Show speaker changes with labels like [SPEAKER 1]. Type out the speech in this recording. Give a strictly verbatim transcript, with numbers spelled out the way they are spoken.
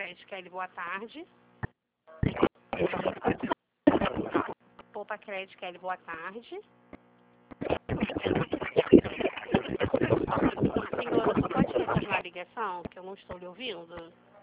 [SPEAKER 1] Crédito, Kelly, boa tarde. Poupa Crédito, Kelly, boa tarde. Senhora, só pode retornar a ligação, que eu não estou lhe ouvindo?